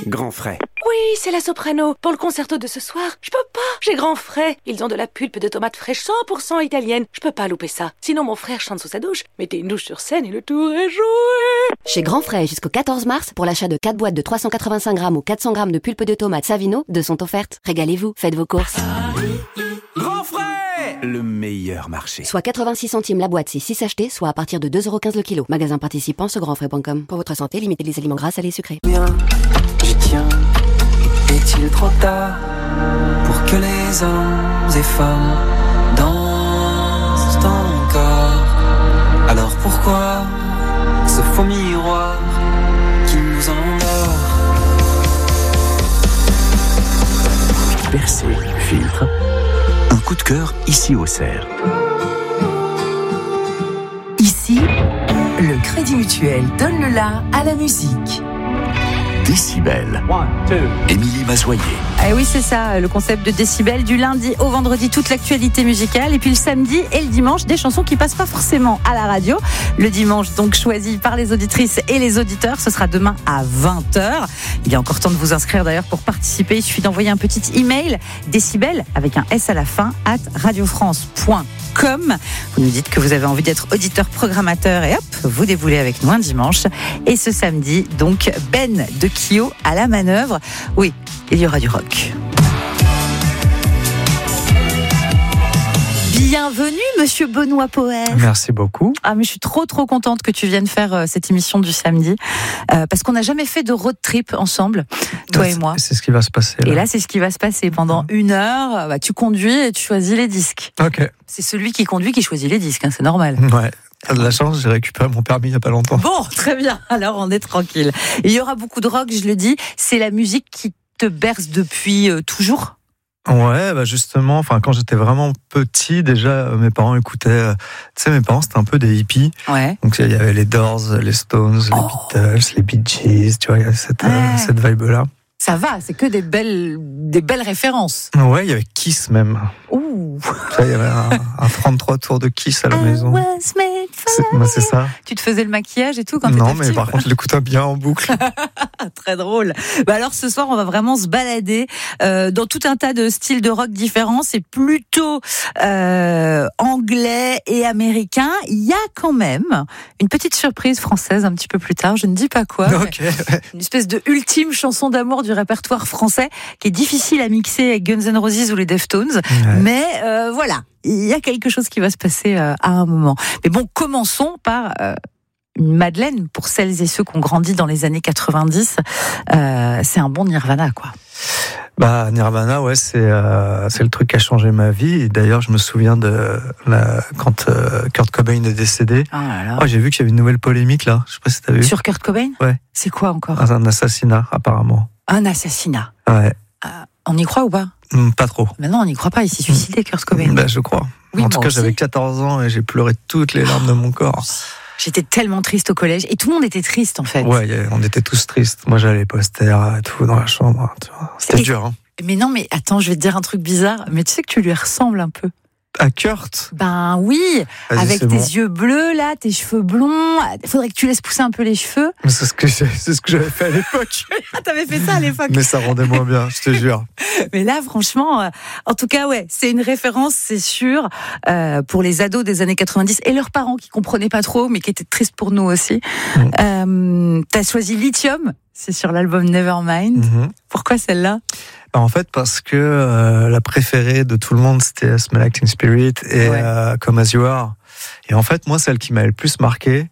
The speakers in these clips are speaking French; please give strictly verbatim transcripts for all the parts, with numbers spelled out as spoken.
Grand frais. Oui, c'est la soprano. Pour le concerto de ce soir, je peux pas. J'ai grand frais. Ils ont de la pulpe de tomates fraîches cent pour cent italienne. Je peux pas louper ça. Sinon, mon frère chante sous sa douche. Mettez une douche sur scène et le tour est joué. Chez Grand Frais, jusqu'au quatorze mars, pour l'achat de quatre boîtes de trois cent quatre-vingt-cinq grammes ou quatre cents grammes de pulpe de tomates Savino, deux sont offertes. Régalez-vous, faites vos courses. Grand frais, le meilleur marché. Soit quatre-vingt-six centimes la boîte si six achetés, soit à partir de deux euros quinze le kilo. Magasin participant sur grandfrais point com. Pour votre santé, limitez les aliments gras, salés et sucrés. Bien, j'y tiens. Est-il trop tard pour que les hommes et femmes dansent encore? Alors pourquoi ce faux miroir qui nous endort? Percé, filtre. Un coup de cœur ici au Cerf. Ici, le Crédit Mutuel donne le la à la musique. Décibel. Émilie Mazoyer. Ah oui, c'est ça, le concept de Décibel, du lundi au vendredi, toute l'actualité musicale, et puis le samedi et le dimanche, des chansons qui passent pas forcément à la radio. Le dimanche, donc, choisi par les auditrices et les auditeurs, ce sera demain à vingt heures. Il y a encore temps de vous inscrire d'ailleurs pour participer. Il suffit d'envoyer un petit email, Décibel, avec un S à la fin, at radiofrance point com. Vous nous dites que vous avez envie d'être auditeur programmateur et hop, vous déboulez avec nous un dimanche. Et ce samedi, donc, Ben de Kyo à la manœuvre. Oui, il y aura du rock. Bienvenue, monsieur Benoît Poher. Merci beaucoup. Ah, mais je suis trop, trop contente que tu viennes faire euh, cette émission du samedi. Euh, parce qu'on n'a jamais fait de road trip ensemble, toi c'est, et moi. C'est ce qui va se passer. Là. Et là, c'est ce qui va se passer. Pendant une heure, bah, tu conduis et tu choisis les disques. Ok. C'est celui qui conduit qui choisit les disques, hein, c'est normal. Ouais. T'as de la chance, j'ai récupéré mon permis il n'y a pas longtemps. Bon, très bien. Alors, on est tranquille. Il y aura beaucoup de rock, je le dis. C'est la musique qui te berce depuis euh, toujours ? Ouais, bah justement, enfin quand j'étais vraiment petit, déjà euh, mes parents écoutaient. Euh, tu sais, mes parents c'était un peu des hippies. Ouais. Donc il y avait les Doors, les Stones, les Oh. Beatles, les Bee Gees. Tu vois, il y avait cette, ouais. euh, cette vibe-là. Ça va, c'est que des belles, des belles références. Ouais, il y avait Kiss même. Ouh. Tu vois, il y avait un, un trente-trois tours de Kiss à la I maison. was made for C'est, bah, c'est ça. Tu te faisais le maquillage et tout quand Non, t'étais mais petit, par quoi. contre, je l'écoutais bien en boucle. Très drôle. Bah alors ce soir, on va vraiment se balader euh, dans tout un tas de styles de rock différents. C'est plutôt euh, anglais et américain. Il y a quand même une petite surprise française un petit peu plus tard. Je ne dis pas quoi. Ok. Ouais. Une espèce de ultime chanson d'amour du répertoire français qui est difficile à mixer avec Guns N' Roses ou les Deftones. Ouais. Mais euh, voilà, il y a quelque chose qui va se passer euh, à un moment. Mais bon, commençons par euh, une Madeleine pour celles et ceux qui ont grandi dans les années quatre-vingt-dix. Euh, c'est un bon Nirvana, quoi. Bah Nirvana, ouais, c'est euh, c'est le truc qui a changé ma vie. Et d'ailleurs, je me souviens de la, quand euh, Kurt Cobain est décédé. Ah là là. Oh, j'ai vu qu'il y avait une nouvelle polémique là. Je sais pas si t'as vu. Sur Kurt Cobain ? Ouais. C'est quoi encore ? Un assassinat apparemment. Un assassinat. Ouais. Euh, on y croit ou pas ? Hum, Pas trop. Maintenant, on n'y croit pas. Il s'est suicidé, Kurt Cobain. Bah, je crois. Oui, en tout moi cas, aussi. j'avais quatorze ans et j'ai pleuré toutes les larmes de mon corps. J'étais tellement triste au collège. Et tout le monde était triste, en fait. Ouais, y a- on était tous tristes. Moi, j'avais les posters et tout dans la chambre. Tu vois. C'était Et- dur, hein. Mais non, mais attends, je vais te dire un truc bizarre. Mais tu sais que tu lui ressembles un peu. À Kurt. Ben oui, Vas-y, avec c'est tes bon. yeux bleus, là, tes cheveux blonds. Il faudrait que tu laisses pousser un peu les cheveux. Mais c'est ce que j'ai- c'est ce que j'avais fait à l'époque. Ah, t'avais fait ça à l'époque. Mais ça rendait moins bien, je te jure. Mais là, franchement, euh, en tout cas, ouais, c'est une référence, c'est sûr, euh, pour les ados des années quatre-vingt-dix et leurs parents qui comprenaient pas trop, mais qui étaient tristes pour nous aussi. Mm. Euh, t'as choisi Lithium, c'est sur l'album Nevermind. Mhm. Pourquoi celle-là ? Bah, en fait, parce que euh, la préférée de tout le monde, c'était Smell Like Teen Spirit et Ouais. euh, Come As You Are. Et en fait, moi, celle qui m'a le plus marqué,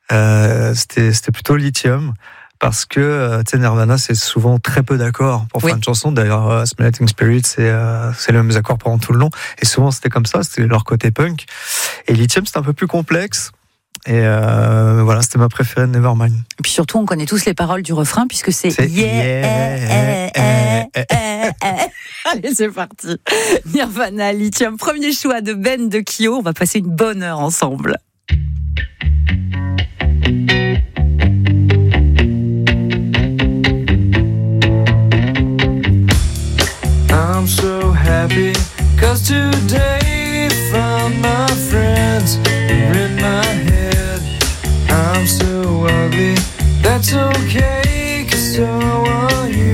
euh, c'était, c'était plutôt Lithium. Parce que, euh, tu sais, Nirvana, c'est souvent très peu d'accords pour Oui. faire une chanson. D'ailleurs, euh, Smell Like Teen Spirit, c'est, euh, c'est les mêmes accords pendant tout le long. Et souvent, c'était comme ça, c'était leur côté punk. Et Lithium, c'était un peu plus complexe. Et euh, voilà, c'était ma préférée de Nevermind. Et puis surtout, on connaît tous les paroles du refrain puisque c'est, C'est yeah, yeah, eh, eh, eh, eh, eh. Allez, c'est parti. Nirvana, Lithium, premier choix de Ben de Kyo. On va passer une bonne heure ensemble. I'm so happy, cause today found my friends are in my head. I'm so ugly, that's okay, cause so are you.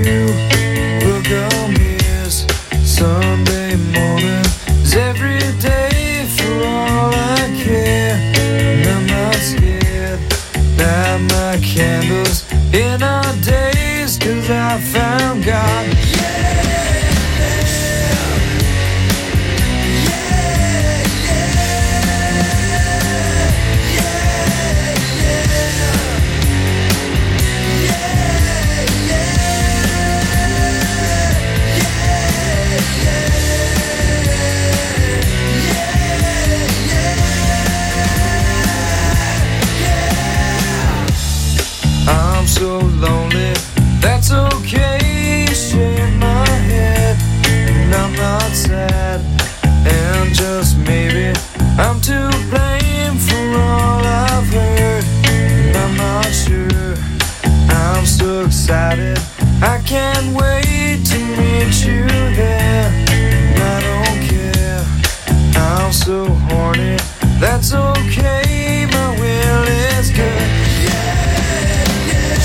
that's okay. Shake my head, and I'm not sad. And just maybe I'm to blame for all I've heard. And I'm not sure. I'm so excited, I can't wait to meet you there. And I don't care, I'm so horny, that's okay, my will is good. Yeah, yeah,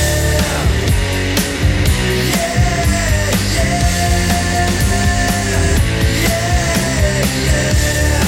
yeah, yeah, yeah, yeah.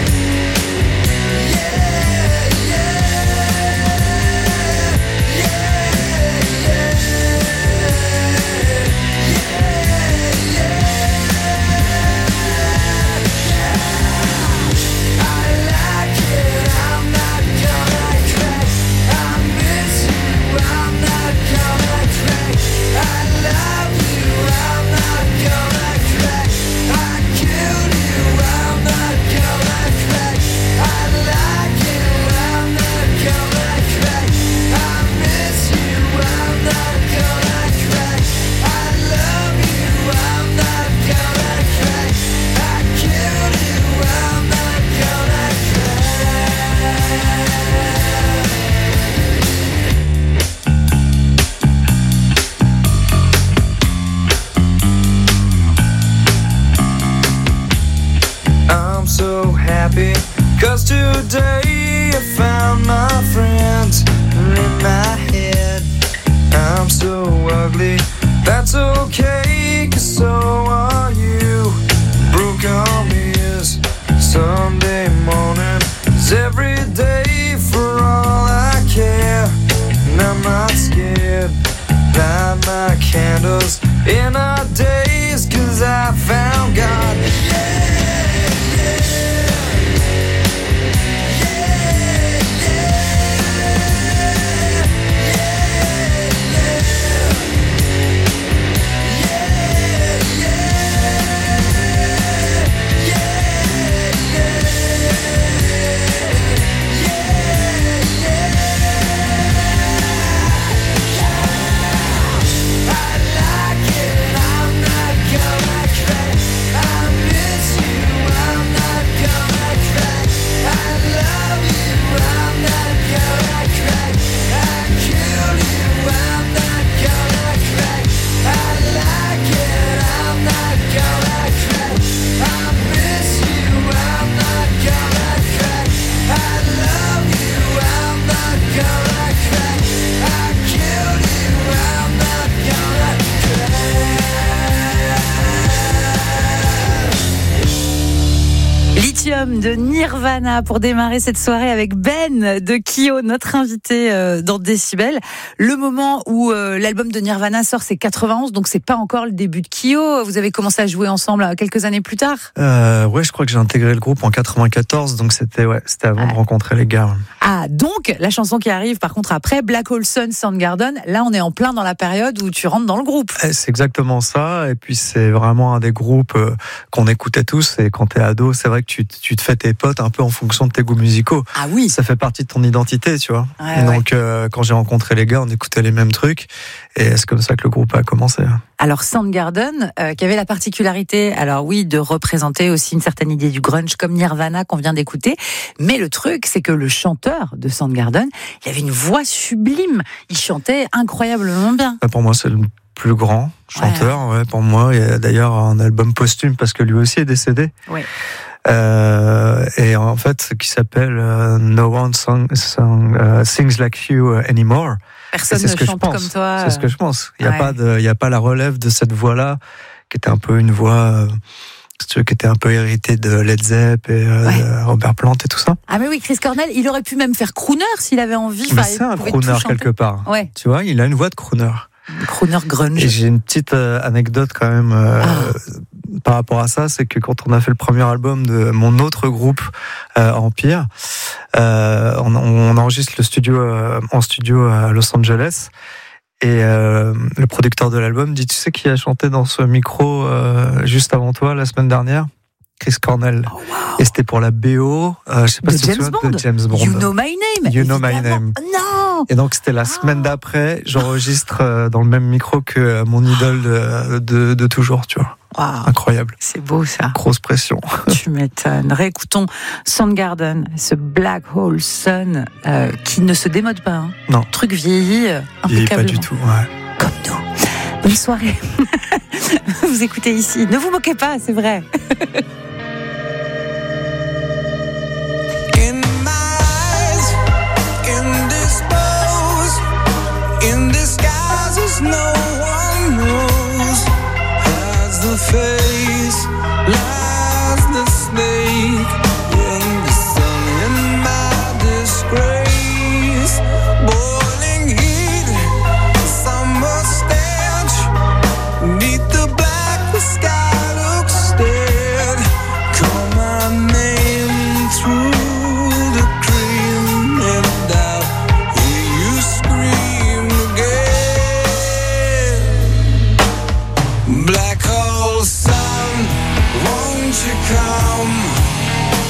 So happy, cause today I found my friends in my head. I'm so ugly, that's okay, cause so are you. Broke arm is Sunday morning, is every day for all I care. And I'm not scared, light my candles in our days, cause I found God. Yeah. De Nirvana pour démarrer cette soirée avec Ben de Kyo, notre invité euh, dans Décibel. Le moment où euh, l'album de Nirvana sort, c'est quatre-vingt-onze, donc c'est pas encore le début de Kyo. Vous avez commencé à jouer ensemble quelques années plus tard. Euh, ouais, je crois que j'ai intégré le groupe en quatre-vingt-quatorze, donc c'était ouais, c'était avant ah. de rencontrer les gars. Ah, donc la chanson qui arrive par contre après, Black Hole Sun, Soundgarden, là on est en plein dans la période où tu rentres dans le groupe. C'est exactement ça, et puis c'est vraiment un des groupes euh, qu'on écoutait tous, et quand t'es ado, c'est vrai que tu, tu te fais tes potes un peu en fonction de tes goûts musicaux. Ah oui. Ça fait partie de ton identité, tu vois. Ouais, donc ouais. Euh, quand j'ai rencontré les gars, on écoutait les mêmes trucs, et c'est comme ça que le groupe a commencé. Alors Soundgarden, euh, qui avait la particularité, alors oui, de représenter aussi une certaine idée du grunge comme Nirvana qu'on vient d'écouter, mais le truc, c'est que le chanteur de Soundgarden, il avait une voix sublime, il chantait incroyablement bien. Pour moi, c'est le plus grand chanteur, ouais. Ouais, pour moi. Il y a d'ailleurs un album posthume parce que lui aussi est décédé. Oui. Euh, et en fait, qui s'appelle uh, No One song, song, uh, Sings Like You Anymore. Personne ne chante comme toi. C'est ce que je pense. Il n'y a ouais. pas de, il y a pas la relève de cette voix-là, qui était un peu une voix, euh, qui était un peu héritée de Led Zepp et euh, ouais. de Robert Plant et tout ça. Ah mais oui, Chris Cornell, il aurait pu même faire crooner s'il avait envie. Mais c'est un crooner quelque part. Ouais. Tu vois, il a une voix de crooner. Crooner grunge. Et j'ai une petite euh, anecdote quand même euh, ah. par rapport à ça, c'est que quand on a fait le premier album de mon autre groupe euh, Empire, euh, on, on enregistre le studio euh, en studio à Los Angeles, et euh, le producteur de l'album dit: tu sais qui a chanté dans ce micro euh, juste avant toi la semaine dernière? Chris Cornell. Oh, wow. Et c'était pour la B O, euh, je sais pas de si tu te James souviens Bond. de James Bond. You Know My Name. You Know My évidemment. Name. Non. Et donc c'était la semaine d'après, j'enregistre euh, dans le même micro que euh, mon idole de, de, de toujours, tu vois. Wow. Incroyable. C'est beau ça. Grosse pression. Tu m'étonnes. Réécoutons Soundgarden, ce Black Hole Sun euh, qui ne se démode pas. Hein. Non. Truc vieilli, euh, Il est impeccablement. pas du tout, ouais. Comme nous. Bonne soirée. Vous écoutez ici. Ne vous moquez pas, c'est vrai. In my eyes, indisposed, in disguises no one knows. Hides the face, lies the snake. In the sun, in my disgrace, boiling heat, summer stench. Neath the black, the sky looks dead. Call my name through the cream, and I'll hear you scream again. Black hole sun, won't you come?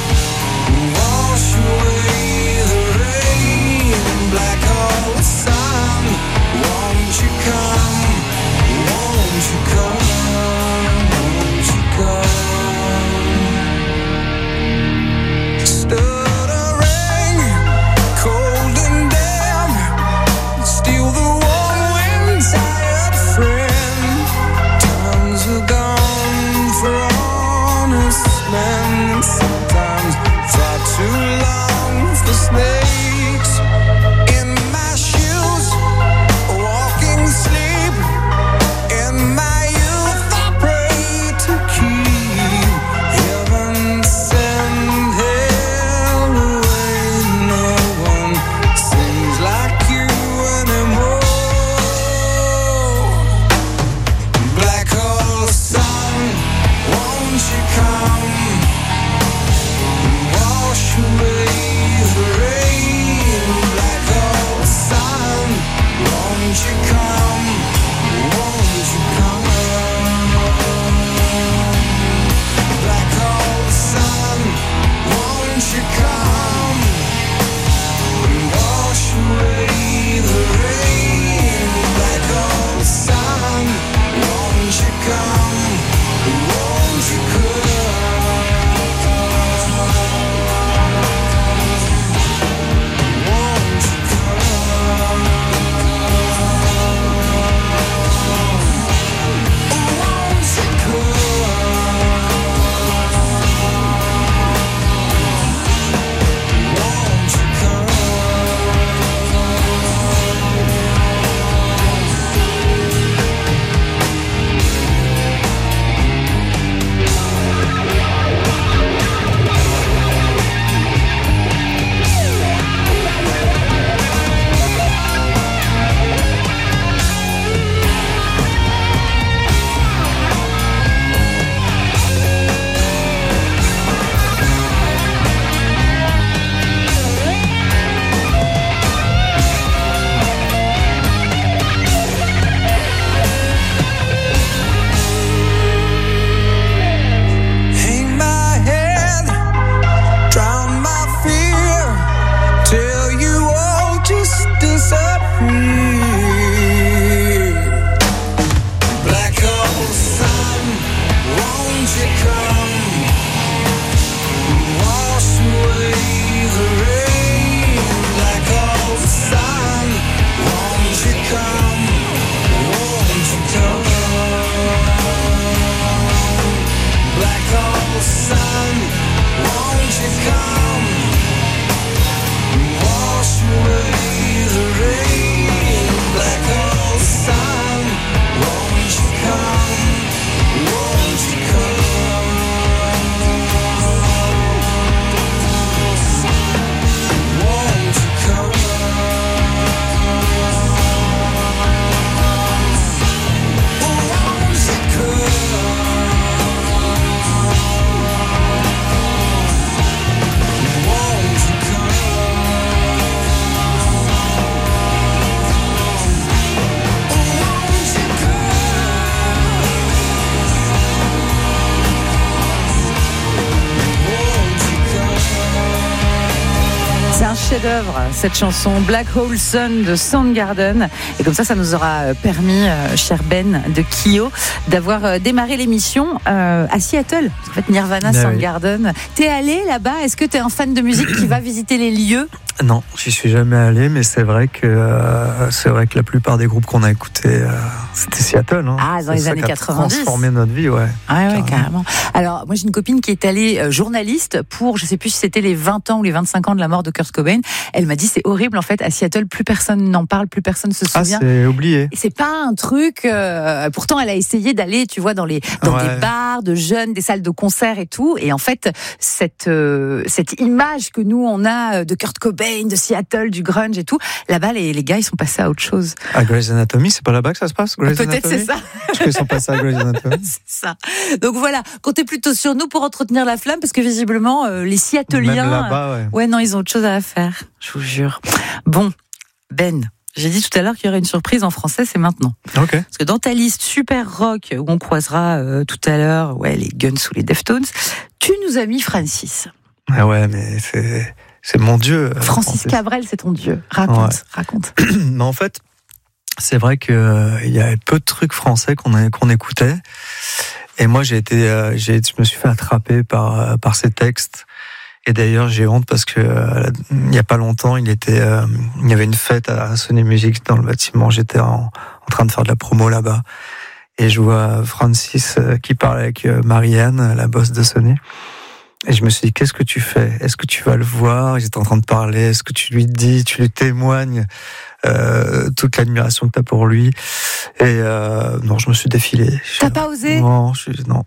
chef-d'œuvre, cette chanson Black Hole Sun de Soundgarden. Et comme ça, ça nous aura permis, euh, cher Ben de Kyo, d'avoir euh, démarré l'émission euh, à Seattle. En fait, Nirvana, ah, Soundgarden. Oui. T'es allé là-bas? Est-ce que t'es un fan de musique qui va visiter les lieux? Non, j'y suis jamais allé, mais c'est vrai que euh, c'est vrai que la plupart des groupes qu'on a écoutés, euh, c'était Seattle. Hein. Ah, dans c'est les années quatre-vingt-dix. Transformé notre vie, ouais. Ah ouais, carrément. carrément. Alors, moi, j'ai une copine qui est allée euh, journaliste pour, je sais plus si c'était les vingt ans ou les vingt-cinq ans de la mort de Kurt Cobain. Elle m'a dit, c'est horrible, en fait, à Seattle, plus personne n'en parle, plus personne se souvient. Ah, c'est oublié. Et c'est pas un truc. Euh, pourtant, elle a essayé d'aller, tu vois, dans les dans ouais. des bars de jeunes, des salles de concert et tout. Et en fait, cette euh, cette image que nous on a de Kurt Cobain, de Seattle, du grunge et tout, là-bas, les, les gars, ils sont passés à autre chose. À Grey's Anatomy, c'est pas là-bas que ça se passe, Grey's Peut-être Anatomy. c'est ça. Parce qu'ils sont passés à Grey's Anatomy. C'est ça. Donc voilà, comptez plutôt sur nous pour entretenir la flamme, parce que visiblement, euh, les Seattleiens, même là-bas, ouais. ouais, non, ils ont autre chose à faire. Je vous jure. Bon, Ben. J'ai dit tout à l'heure qu'il y aurait une surprise en français, c'est maintenant. Okay. Parce que dans ta liste super rock, où on croisera euh, tout à l'heure, ouais, les Guns ou les Deftones, tu nous as mis Francis. Ah ouais, mais c'est, c'est mon dieu. Francis, Francis Cabrel, c'est ton dieu. Raconte, ouais. raconte. Mais en fait, c'est vrai que euh, il y a peu de trucs français qu'on, a, qu'on écoutait. Et moi, j'ai été, euh, j'ai, je me suis fait attraper par, euh, par ces textes. Et d'ailleurs, j'ai honte parce que euh, il y a pas longtemps, il était, euh, il y avait une fête à Sony Music dans le bâtiment. J'étais en, en train de faire de la promo là-bas, et je vois Francis euh, qui parle avec euh, Marianne, la boss de Sony. Et je me suis dit, qu'est-ce que tu fais? Est-ce que tu vas le voir? J'étais en train de parler. Est-ce que tu lui dis, tu lui témoignes euh, toute l'admiration que t'as pour lui? Et euh, non, je me suis défilé. T'as pas osé? Non, je, non.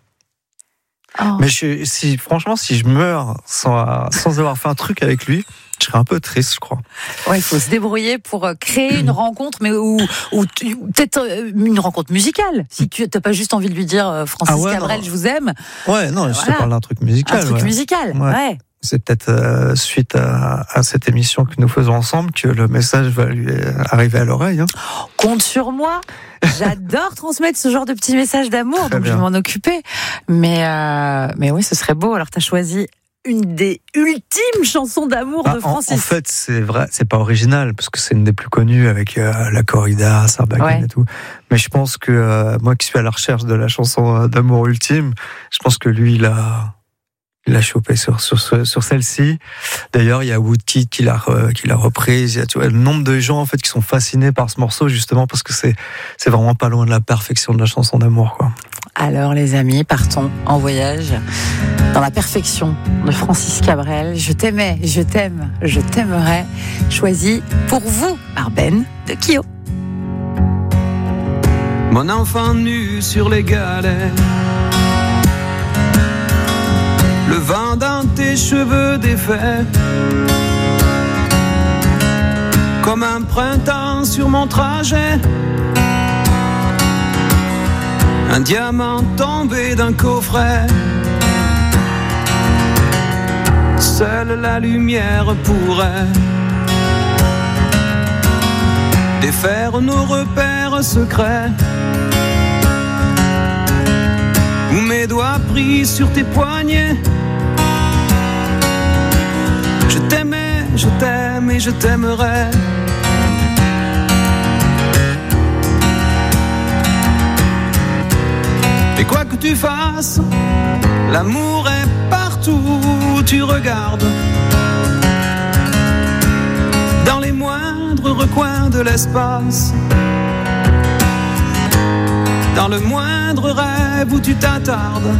Oh. Mais je, si, franchement, si je meurs sans, sans avoir fait un truc avec lui, je serais un peu triste, je crois. Ouais, il faut se débrouiller pour créer une rencontre, mais ou, ou, ou peut-être une rencontre musicale. Si tu n'as pas juste envie de lui dire Francis ah ouais, Cabrel, non. je vous aime. Ouais, non, je te parle d'un truc musical. Un truc ouais. musical, ouais. ouais. C'est peut-être euh, suite à, à cette émission que nous faisons ensemble que le message va lui arriver à l'oreille. Hein. Compte sur moi. J'adore transmettre ce genre de petits messages d'amour, Très donc bien. je vais m'en occuper. Mais, euh, mais oui, ce serait beau. Alors, tu as choisi une des ultimes chansons d'amour bah, de Francis. En, en fait, c'est vrai, c'est pas original, parce que c'est une des plus connues avec euh, la corrida, Sarbacane ouais. et tout. Mais je pense que euh, moi qui suis à la recherche de la chanson d'amour ultime, je pense que lui, il a... Il l'a chopé sur, sur, sur celle-ci. D'ailleurs, il y a Woodkid qui l'a, qui l'a reprise. Il y a tu vois, le nombre de gens en fait, qui sont fascinés par ce morceau, justement, parce que c'est, c'est vraiment pas loin de la perfection de la chanson d'amour, quoi. Alors, les amis, partons en voyage dans la perfection de Francis Cabrel. Je t'aimais, je t'aime, je t'aimerai. Choisi pour vous par Ben de Kyo. Mon enfant nu sur les galets, le vent dans tes cheveux défaits, comme un printemps sur mon trajet, un diamant tombé d'un coffret. Seule la lumière pourrait défaire nos repères secrets, où mes doigts pris sur tes poignets. Je t'aimais, je t'aime et je t'aimerai. Et quoi que tu fasses, l'amour est partout où tu regardes, dans les moindres recoins de l'espace, dans le moindre rêve où tu t'attardes.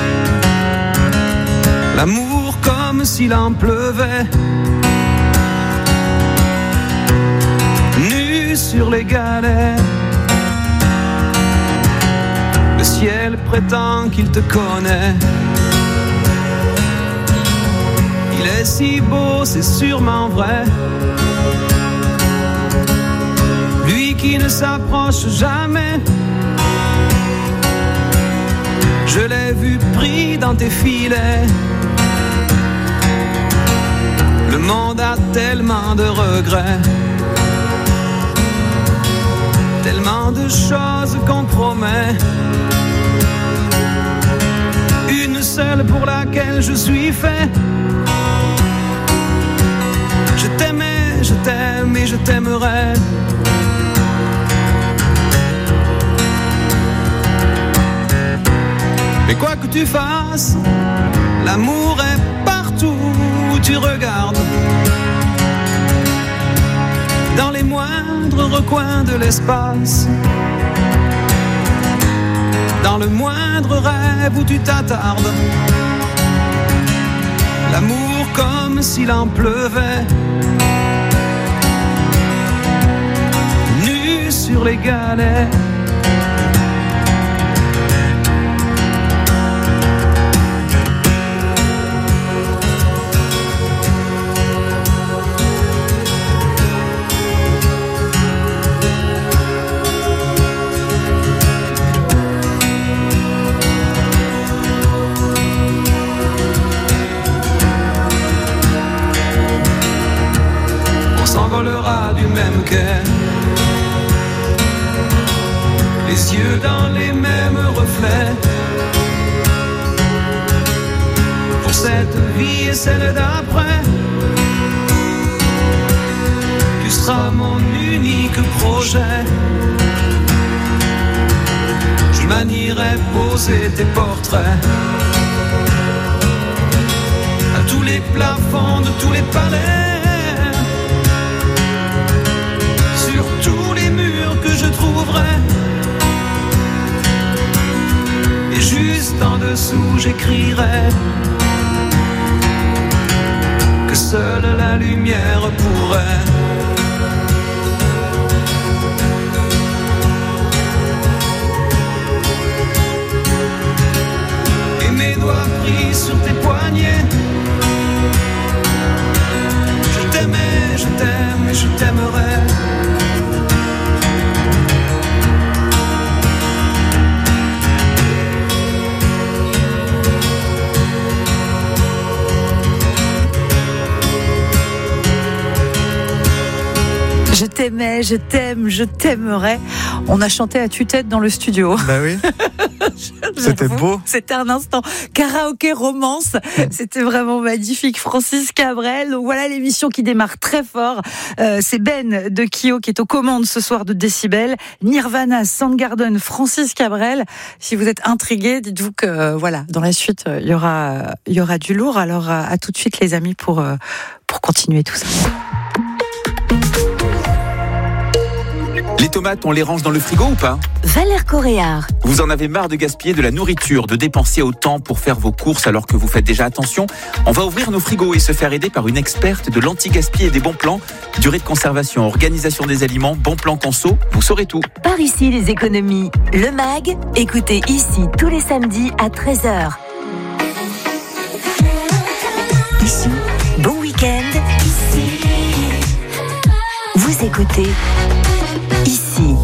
L'amour comme s'il en pleuvait, nu sur les galets. Le ciel prétend qu'il te connaît. Il est si beau, c'est sûrement vrai. Lui qui ne s'approche jamais, je l'ai vu pris dans tes filets. Le monde a tellement de regrets, tellement de choses qu'on promet. Une seule pour laquelle je suis fait. Je Je t'aimais, je t'aime et je t'aimerai. Mais quoi que tu fasses, l'amour est partout où tu regardes. Dans les moindres recoins de l'espace, dans le moindre rêve où tu t'attardes. L'amour comme s'il en pleuvait, nu sur les galets. Du même quai, les yeux dans les mêmes reflets. Pour cette vie et celle d'après, tu seras mon unique projet. Je manierai poser tes portraits à tous les plafonds de tous les palais. Tous les murs que je trouverai, et juste en dessous j'écrirai que seule la lumière pourrait et mes doigts pris sur tes poignets. Je t'aimais, je t'aime et je t'aimerai. Je t'aimais, je t'aime, je t'aimerais. On a chanté à tue-tête dans le studio. Bah oui. C'était beau. C'était un instant karaoké romance. C'était vraiment magnifique. Francis Cabrel. Donc voilà l'émission qui démarre très fort. Euh, c'est Ben de Kyo qui est aux commandes ce soir de Décibel. Nirvana, Soundgarden, Francis Cabrel. Si vous êtes intrigués, dites-vous que euh, voilà, dans la suite il y aura il y aura du lourd. Alors à, à tout de suite les amis pour euh, pour continuer tout ça. Les tomates, on les range dans le frigo ou pas ? Valère Coréard. Vous en avez marre de gaspiller de la nourriture, de dépenser autant pour faire vos courses alors que vous faites déjà attention ? On va ouvrir nos frigos et se faire aider par une experte de l'anti-gaspi et des bons plans. Durée de conservation, organisation des aliments, bons plans conso, vous saurez tout. Par ici les économies. Le MAG, écoutez ici tous les samedis à treize heures. Ici, bon week-end. Ici, vous écoutez ici.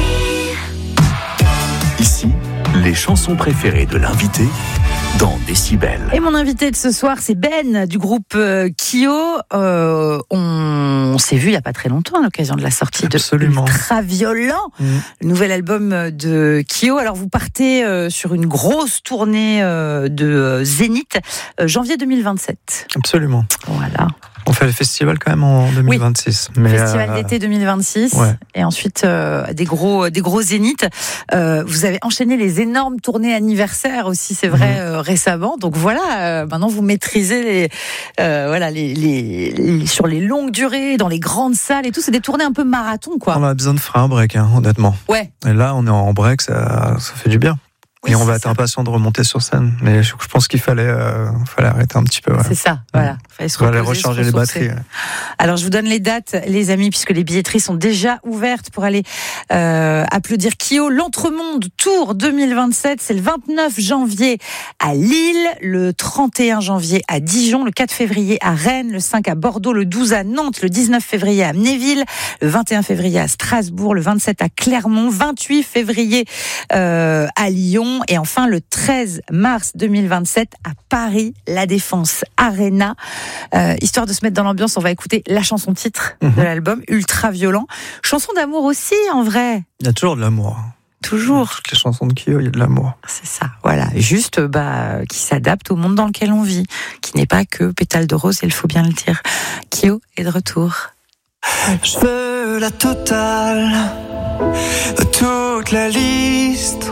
Ici, les chansons préférées de l'invité dans Décibel. Et mon invité de ce soir, c'est Ben du groupe euh, Kyo. Euh, on, on s'est vu il n'y a pas très longtemps à l'occasion de la sortie Absolument. de Ultraviolent, mmh. le nouvel album de Kyo. Alors vous partez euh, sur une grosse tournée euh, de euh, Zénith, euh, janvier deux mille vingt-sept. Absolument. Voilà. On fait le festival quand même en deux mille vingt-six. Oui, mais festival euh... d'été deux mille vingt-six. Ouais. Et ensuite, euh, des gros, des gros zéniths. Euh, vous avez enchaîné les énormes tournées anniversaires aussi, c'est vrai, mmh. euh, récemment. Donc voilà, euh, maintenant vous maîtrisez les, euh, voilà, les, les, les, sur les longues durées, dans les grandes salles et tout. C'est des tournées un peu marathon, quoi. On a besoin de faire un break, hein, honnêtement. Ouais. Et là, on est en break, ça, ça fait du bien. Oui, et on va être ça. impatient de remonter sur scène. Mais je, je pense qu'il fallait, euh, fallait arrêter un petit peu. Ouais. C'est ça, voilà. Il fallait se reposer, fallait recharger les batteries. Ouais. Alors, je vous donne les dates, les amis, puisque les billetteries sont déjà ouvertes pour aller euh, applaudir Kyo. L'Entremonde Tour deux mille vingt-sept, c'est le vingt-neuf janvier à Lille, le trente et un janvier à Dijon, le quatre février à Rennes, le cinq à Bordeaux, le douze à Nantes, le dix-neuf février à Amnéville, le vingt et un février à Strasbourg, le vingt-sept à Clermont, vingt-huit février euh, à Lyon, et enfin le treize mars deux mille vingt-sept à Paris, la Défense Arena. Euh, histoire de se mettre dans l'ambiance, on va écouter la chanson titre mmh. de l'album, Ultraviolent. Chanson d'amour aussi, en vrai. Il y a toujours de l'amour. toujours. Toutes les chansons de Kyo, il y a de l'amour. C'est ça, voilà. Juste, bah, qui s'adapte au monde dans lequel on vit, qui n'est pas que pétale de rose, il faut bien le dire. Kyo est de retour. Je veux la totale, toute la liste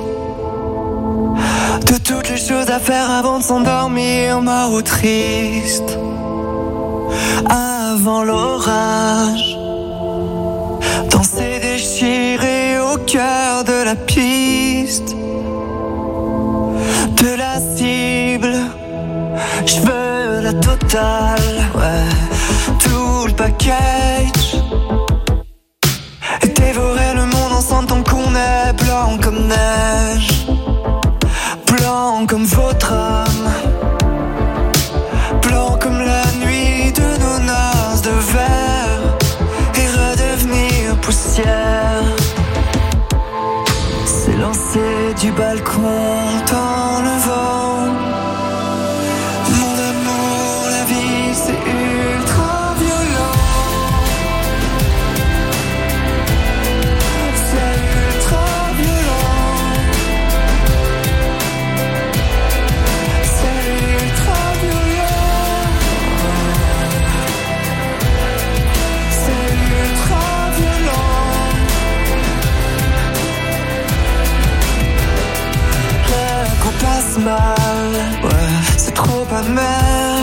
de toutes les choses à faire avant de s'endormir, mort ou triste. Avant l'orage, danser déchiré au cœur de la piste, de la cible. Je veux la totale, ouais, tout le package, et dévorer le monde en sentant qu'on est blanc comme neige, blanc comme votre âme, blanc comme la nuit de nos noces de verre, et redevenir poussière. S'élancer du balcon dans le vent. Mon amour, la vie c'est ultra violent. C'est ultra violent. C'est ultra violent. C'est ultra violent. Là qu'on passe mal, ouais, c'est trop amer.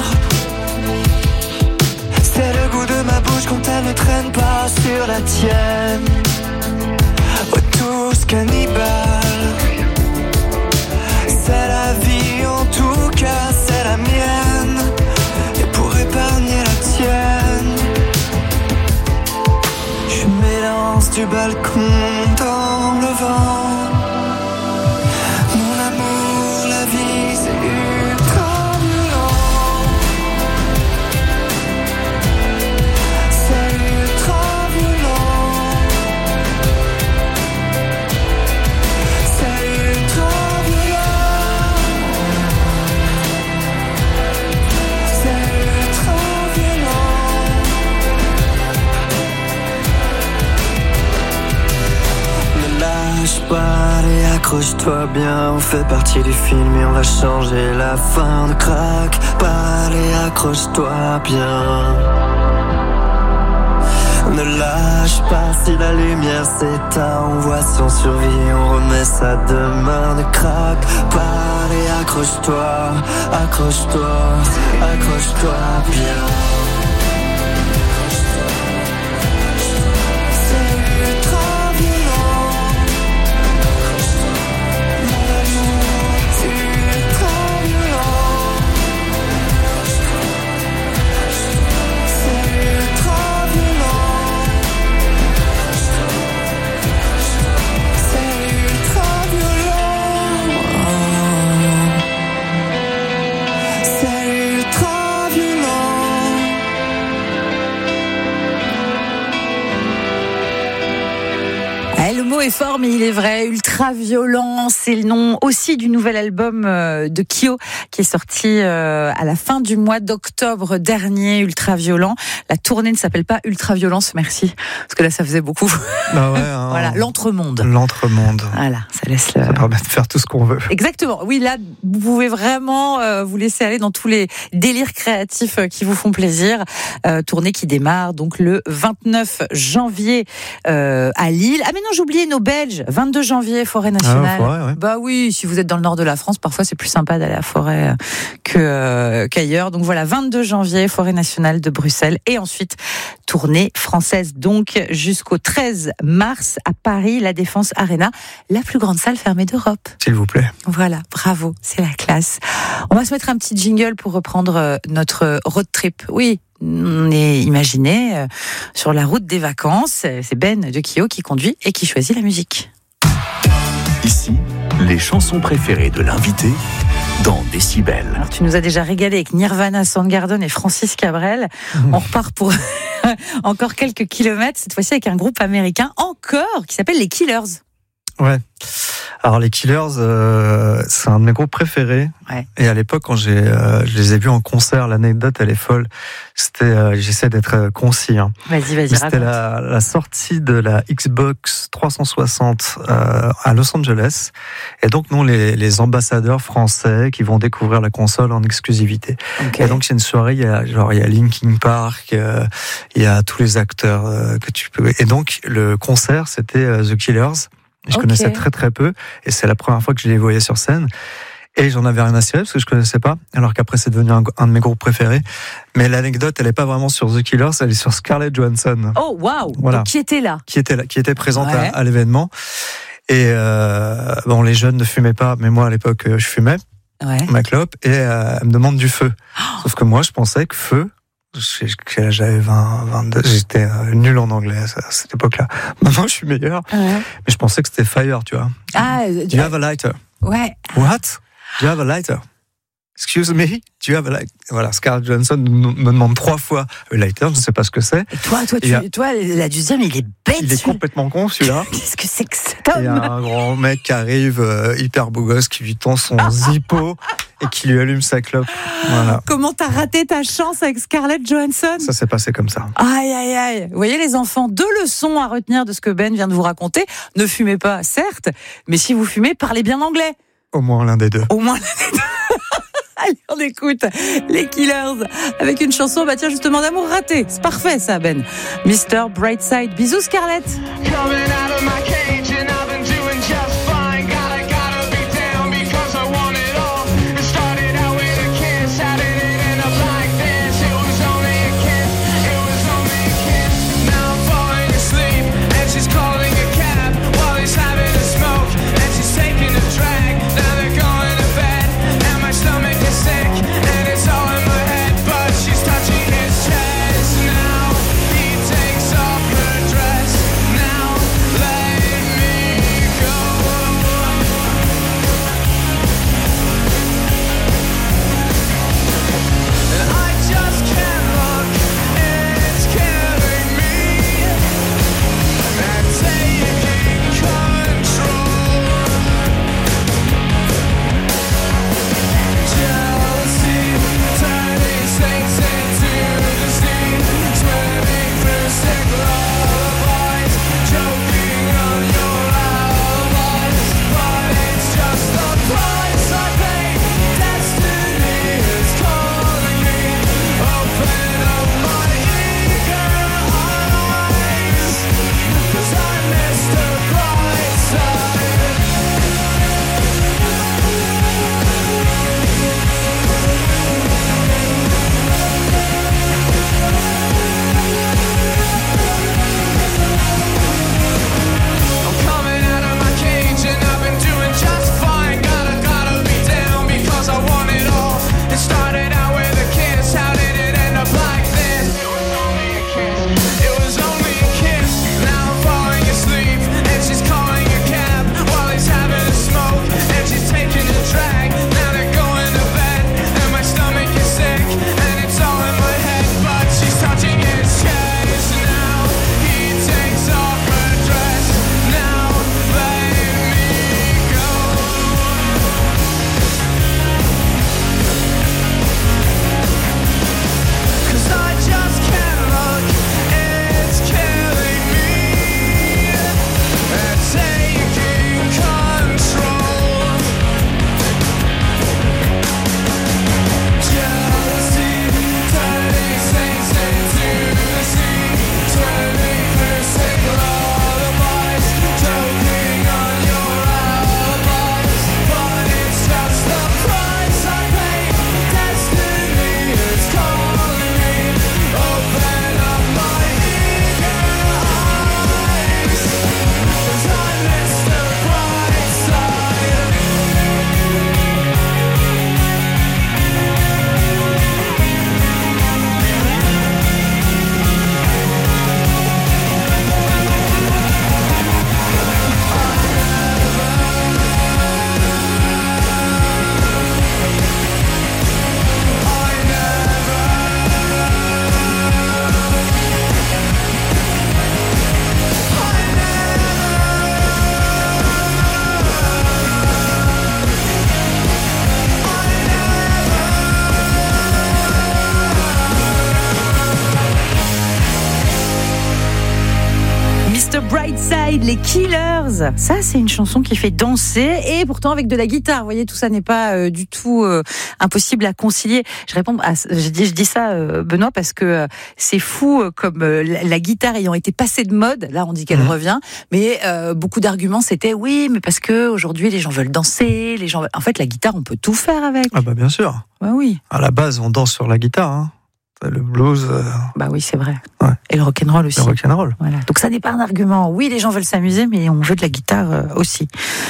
C'est le goût de ma bouche quand elle ne traîne pas sur la tienne. Oh, tous cannibales. C'est la vie, en tout cas, c'est la mienne. Et pour épargner la tienne, je m'élance du balcon dans le vent. Mon amour, la vie, c'est ultra violent. C'est ultra violent. C'est ultra violent. C'est ultra violent. Ne lâche pas et accroche-toi bien. On fait partie du film et on va changer la fin. Ne craque pas et accroche-toi bien. Ne lâche pas si la lumière s'éteint. On voit si on survit, on remet ça demain. Ne craque pas et accroche-toi, accroche-toi, accroche-toi bien. C'est ultra violent. Mon amour, c'est ultra violent. C'est ultra violent. C'est ultra violent. C'est ultra violent. Ah, le mot est fort, mais il est vrai. Ultra violent, c'est le nom aussi du nouvel album euh, de Kyo qui est sorti euh, à la fin du mois d'octobre dernier. Ultra violent. La tournée ne s'appelle pas Ultra Violence, merci, parce que là ça faisait beaucoup. Bah ouais, hein. Voilà, l'entremonde. L'entremonde. Voilà, ça laisse le... Ça permet de faire tout ce qu'on veut. Exactement. Oui, là, vous pouvez vraiment euh, vous laisser aller dans tous les délires créatifs euh, qui vous font plaisir. Euh, tournée qui démarre donc le vingt-neuf janvier euh, à Lille. Ah mais non, j'ai oublié nos Belges. vingt-deux janvier, Forêt Nationale. Ah, forêt, ouais. Bah oui, si vous êtes dans le nord de la France, parfois c'est plus sympa d'aller à Forêt euh, que euh, qu'ailleurs. Donc voilà, vingt-deux janvier, Forêt Nationale de Bruxelles. Et ensuite, tournée française donc jusqu'au treize mars à Paris, la Défense Arena, la plus grande salle fermée d'Europe. S'il vous plaît. Voilà, bravo, c'est la classe. On va se mettre un petit jingle pour reprendre euh, notre road trip. Oui, on est imaginé euh, sur la route des vacances. C'est Ben de Kyo qui conduit et qui choisit la musique. Ici, les chansons préférées de l'invité dans Décibel. Alors tu nous as déjà régalé avec Nirvana, Soundgarden et Francis Cabrel. Mmh. On repart pour encore quelques kilomètres, cette fois-ci avec un groupe américain encore qui s'appelle les Killers. Ouais. Alors les Killers, euh, c'est un de mes groupes préférés. Ouais. Et à l'époque, quand j'ai, euh, je les ai vus en concert, l'anecdote elle est folle. C'était, euh, j'essaie d'être concis. Hein. Vas-y, vas-y, Mais c'était raconte. la, la sortie de la Xbox trois cent soixante euh, à Los Angeles. Et donc nous, les, les ambassadeurs français qui vont découvrir la console en exclusivité. Okay. Et donc c'est une soirée, il y a genre il y a Linkin Park, euh, il y a tous les acteurs euh, que tu peux. Et donc le concert, c'était euh, The Killers. Je Okay. connaissais très très peu, et c'est la première fois que je les voyais sur scène. Et j'en avais rien à cirer parce que je connaissais pas, alors qu'après c'est devenu un, un de mes groupes préférés. Mais l'anecdote, elle est pas vraiment sur The Killers, elle est sur Scarlett Johansson. Oh waouh. Voilà. Donc qui était là? Qui était là, qui était présente Ouais. à, à l'événement. Et euh, bon, les jeunes ne fumaient pas, mais moi à l'époque je fumais Ouais. ma clope, et euh, elle me demande du feu. Oh. Sauf que moi je pensais que feu, j'avais vingt, vingt-deux, j'étais nul en anglais à cette époque-là. Maintenant je suis meilleur, Ouais. mais je pensais que c'était fire, tu vois. Ah, Do you have a lighter? Ouais. What? Do you have a lighter? Excuse me? Do you have a lighter? Voilà, Scarlett Johansson me demande trois fois a lighter, je ne sais pas ce que c'est. Et toi, toi, tu, Et, toi, la deuxième, il est bête. Il est complètement con, celui-là. Qu'est-ce que c'est que cet Il y a homme? un grand mec qui arrive, euh, hyper beau gosse, qui lui tend son zippo et qui lui allume sa clope. Voilà. Comment t'as raté ta chance avec Scarlett Johansson? Ça s'est passé comme ça. Aïe, aïe, aïe. Vous voyez, les enfants, deux leçons à retenir de ce que Ben vient de vous raconter. Ne fumez pas, certes, mais si vous fumez, parlez bien anglais. Au moins l'un des deux. Au moins l'un des deux. Allez, on écoute les Killers avec une chanson, bah tiens, justement, d'amour raté. C'est parfait, ça, Ben. mister Brightside. Bisous, Scarlett. Now he takes off her dress. Now Slade, les Killers. Ça, c'est une chanson qui fait danser et pourtant avec de la guitare. Vous voyez, tout ça n'est pas euh, du tout euh, impossible à concilier. Je réponds à, je dis, je dis ça, euh, Benoît, parce que euh, c'est fou euh, comme euh, la, la guitare ayant été passée de mode. Là, on dit qu'elle mmh. revient, mais euh, beaucoup d'arguments c'était oui, mais parce que aujourd'hui les gens veulent danser, les gens. Veulent... En fait, la guitare, on peut tout faire avec. Ah bah bien sûr. Ouais, oui. À la base, on danse sur la guitare. Hein. Le blues. Euh... Bah oui, c'est vrai. Ouais. Et le rock'n'roll aussi. Le rock'n'roll. Voilà. Donc ça n'est pas un argument. Oui, les gens veulent s'amuser, mais on veut de la guitare euh, aussi.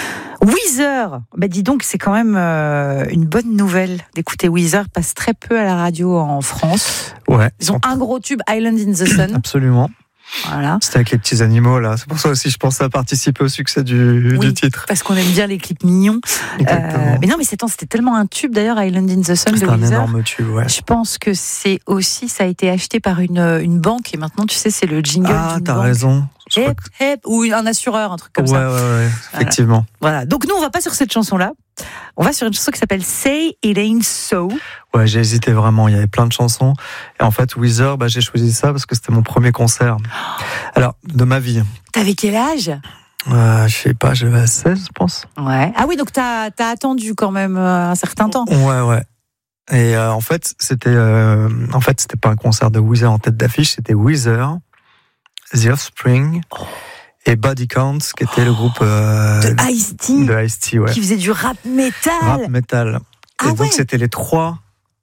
Weezer, bah dis donc, c'est quand même euh, une bonne nouvelle d'écouter Weezer. Passe très peu à la radio en France. Ouais. Ils ont un gros tube, Island in the Sun. Absolument. Voilà. C'était avec les petits animaux là. C'est pour ça aussi je pensais à participer au succès du, oui, du titre. Parce qu'on aime bien les clips mignons. Euh, mais non, mais c'était tellement un tube d'ailleurs, Island in the Sun de Weezer. C'est un énorme tube, ouais. Je pense que c'est aussi, ça a été acheté par une, une banque et maintenant tu sais c'est le jingle. Ah, d'une t'as banque. Raison. Hep, hep, ou un assureur, un truc comme ouais, ça. Ouais, ouais, ouais, effectivement. Voilà. voilà. Donc nous, on va pas sur cette chanson-là. On va sur une chanson qui s'appelle Say It Ain't So. Ouais, j'ai hésité vraiment. Il y avait plein de chansons. Et en fait, Weezer, bah, j'ai choisi ça parce que c'était mon premier concert. Alors, de ma vie. T'avais quel âge ? euh, Je sais pas, j'avais seize, je pense. Ouais. Ah oui, donc t'as, t'as attendu quand même euh, un certain temps. Ouais, ouais. Et euh, en fait, c'était, euh, en fait, c'était pas un concert de Weezer en tête d'affiche, c'était Weezer, The Offspring. Oh. Et Body Count, qui était le groupe euh, de Ice-T, de Ice-T, ouais. qui faisait du rap metal. Rap metal. Ah et ouais. donc c'était les trois.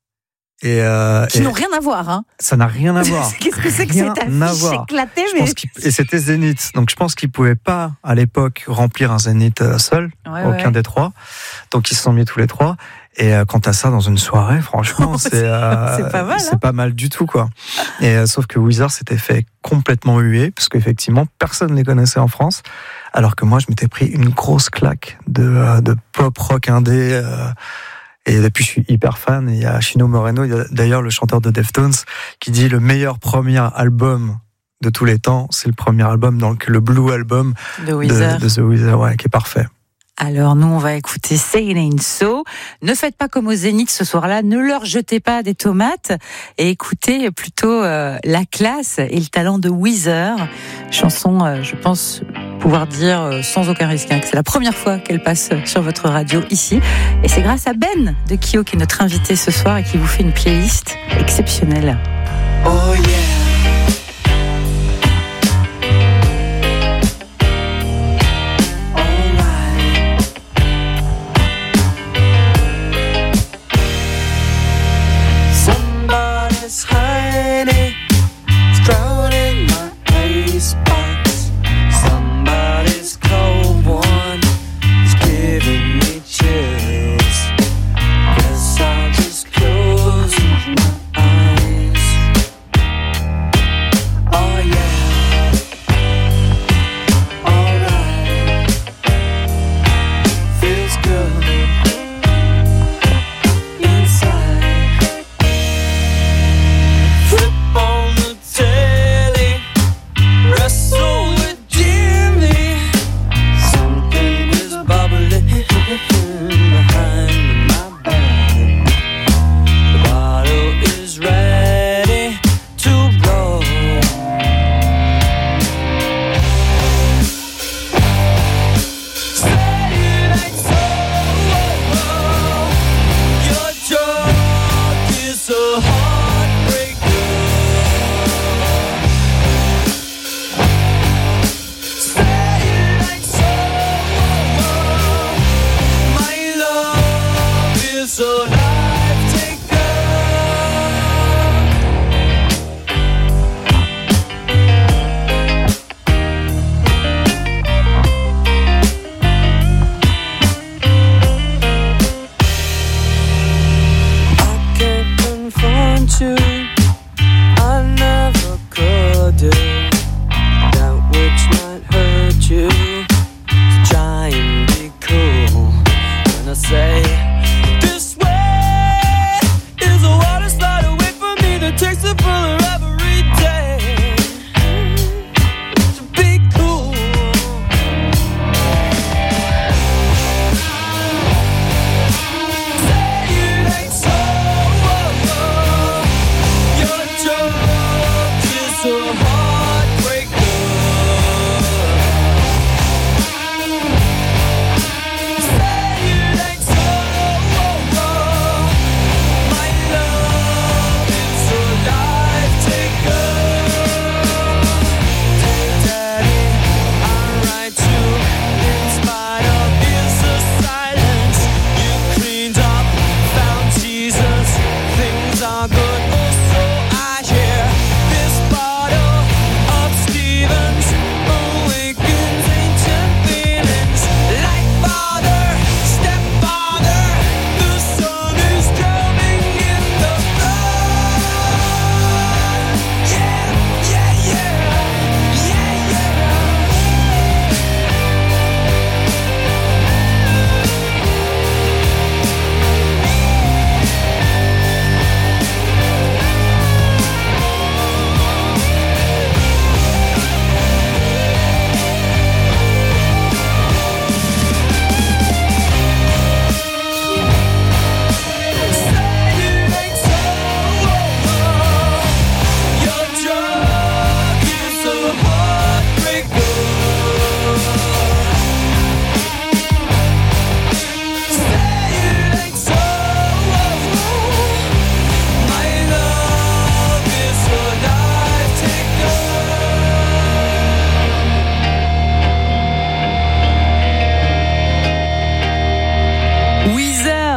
Et euh, qui et n'ont rien à voir, hein. Ça n'a rien à voir. Qu'est-ce que c'est que cette affiche éclatée, mais... Et c'était Zénith. Donc je pense qu'ils pouvaient pas à l'époque remplir un Zénith seul, ouais, aucun ouais. des trois. Donc ils se sont mis tous les trois. Et euh, quant à ça, dans une soirée, franchement, c'est euh, c'est pas mal. C'est hein. pas mal du tout, quoi. Et euh, sauf que Weezer s'était fait complètement huer, parce qu'effectivement, personne ne les connaissait en France. Alors que moi, je m'étais pris une grosse claque de, euh, de pop rock indé. Euh, et depuis, je suis hyper fan. Et il y a Chino Moreno, il y a d'ailleurs le chanteur de Deftones, qui dit le meilleur premier album de tous les temps, c'est le premier album, donc le Blue Album de, Weezer. de, de The Weezer, ouais, qui est parfait. Alors nous, on va écouter Say It Ain't So. Ne faites pas comme au Zénith ce soir-là, ne leur jetez pas des tomates et écoutez plutôt euh, la classe et le talent de Weezer. Chanson, euh, je pense pouvoir dire euh, sans aucun risque hein, que c'est la première fois qu'elle passe sur votre radio ici. Et c'est grâce à Ben de Kyo qui est notre invité ce soir et qui vous fait une playlist exceptionnelle. Oh yeah.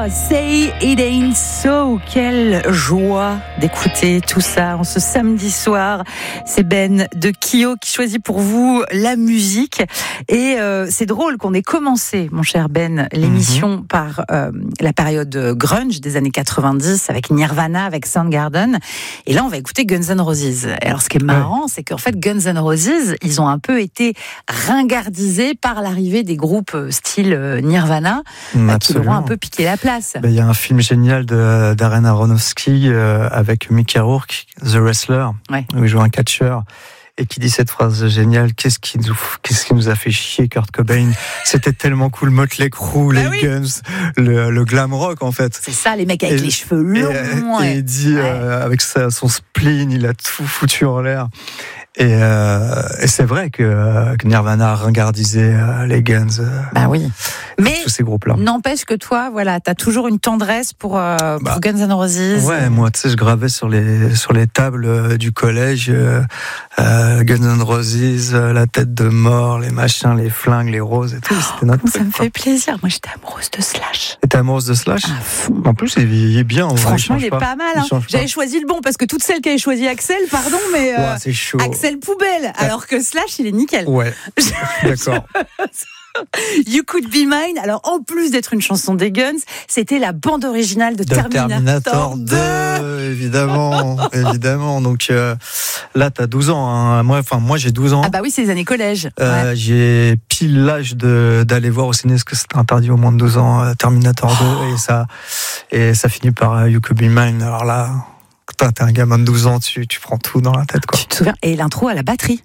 ça, Say It Ain't So. Quelle joie d'écouter tout ça en ce samedi soir. C'est Ben de Kyo qui choisit pour vous la musique. Et euh, c'est drôle qu'on ait commencé, mon cher Ben, l'émission mm-hmm. par euh, la période grunge des années quatre-vingt-dix avec Nirvana, avec Soundgarden. Et là, on va écouter Guns N' Roses. Alors, ce qui est marrant, ouais. c'est qu'en fait, Guns N' Roses, ils ont un peu été ringardisés par l'arrivée des groupes style Nirvana, bah, qui leur ont un peu piqué la place. Il bah, y a un film génial de, d'Darren Aronofsky euh, avec Mickey Rourke, The Wrestler, ouais. où il joue un catcheur. Et qui dit cette phrase géniale, qu'est-ce qui nous, qu'est-ce qui nous a fait chier, Kurt Cobain? C'était tellement cool, Motley Crue, bah les oui. Guns, le, le glam rock, en fait. C'est ça, les mecs avec et, les cheveux longs. Et, et, et il dit, ouais. euh, avec sa, son spleen, il a tout foutu en l'air. Et, euh, et c'est vrai que, euh, que Nirvana a ringardisé euh, les Guns. Euh, bah oui. Mais tous ces groupes-là. N'empêche que toi, voilà, t'as toujours une tendresse pour, euh, pour bah, Guns N' Roses. Ouais, moi, tu sais, je gravais sur les sur les tables euh, du collège euh, euh, Guns N' Roses, euh, la tête de mort, les machins, les flingues, les roses et tout. Oh, c'était notre. Ça truc, me quoi. fait plaisir. Moi, j'étais amoureuse de Slash. T'étais amoureuse de Slash? À fond. En plus, il, il est bien. En Franchement, vrai, il, il est pas, pas mal. Hein. J'avais choisi le bon parce que toutes celles qui avaient choisi Axel, pardon, mais euh, ouais, c'est chaud. Axel poubelle. Alors que Slash, il est nickel. Ouais, d'accord. You Could Be Mine. Alors, en plus d'être une chanson des Guns, c'était la bande originale de, de Terminator, Terminator deux. Évidemment, évidemment. Donc euh, là, t'as douze ans. Hein. Moi, enfin, moi, j'ai douze ans. Ah bah oui, c'est les années collège. Euh, ouais. J'ai pile l'âge de, d'aller voir au ciné, parce que c'était interdit au moins de douze ans, euh, Terminator oh. deux, et ça, et ça finit par euh, You Could Be Mine. Alors là, toi, t'es un gamin de douze ans, tu, tu prends tout dans la tête, quoi. Tu te souviens? Et l'intro à la batterie.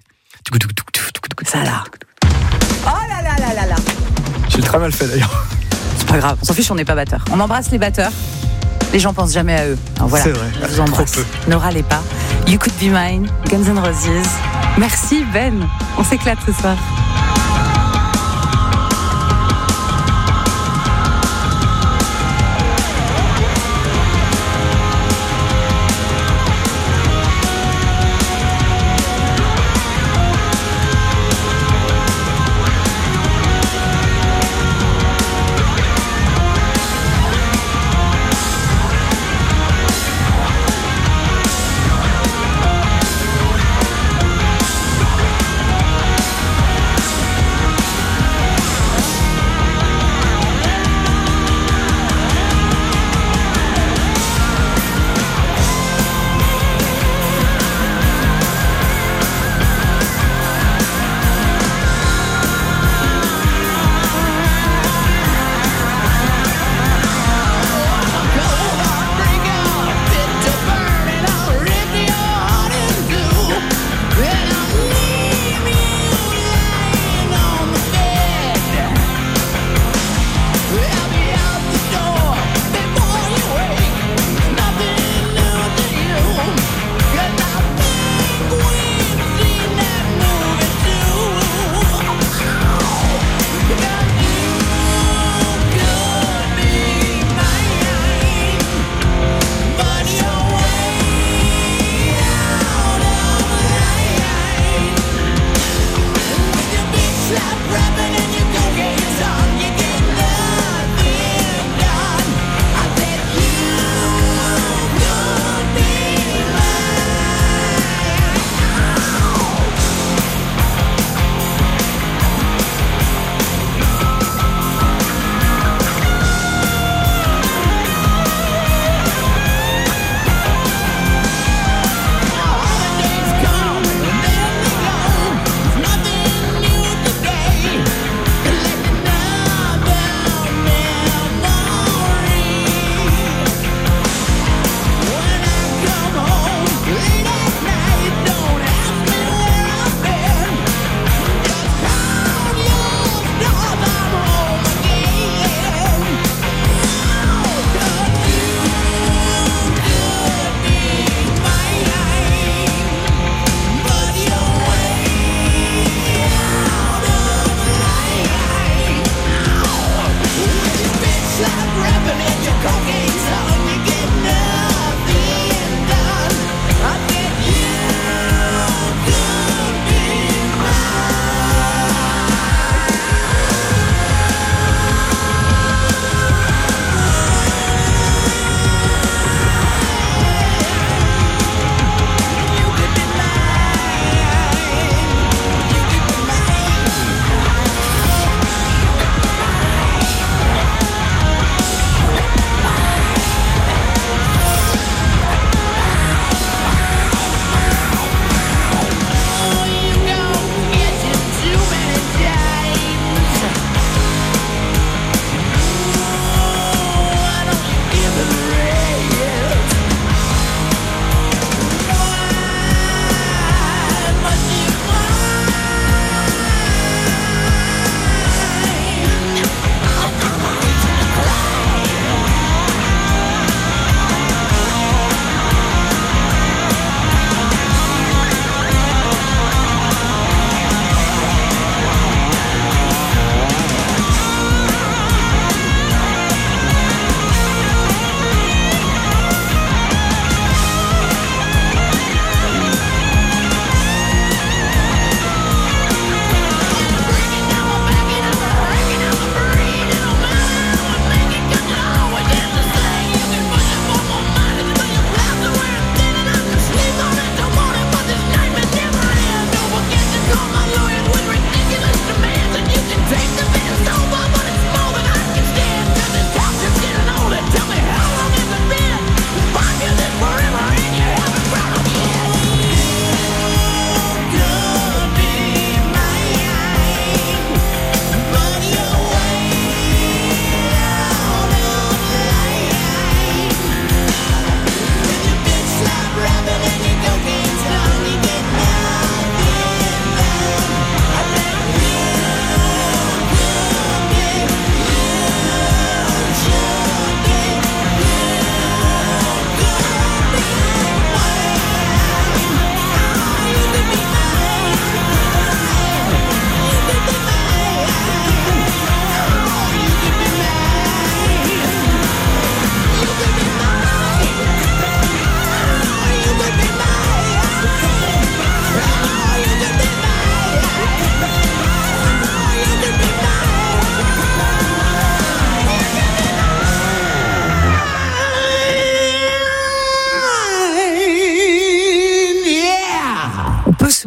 Ça là. Oh là là là là là. J'ai très mal fait d'ailleurs. C'est pas grave, on s'en fiche, on n'est pas batteur. On embrasse les batteurs. Les gens pensent jamais à eux. Alors voilà, c'est vrai. Je vous embrasse. Ne râlez pas. You Could Be Mine, Guns N' Roses. Merci Ben. On s'éclate ce soir.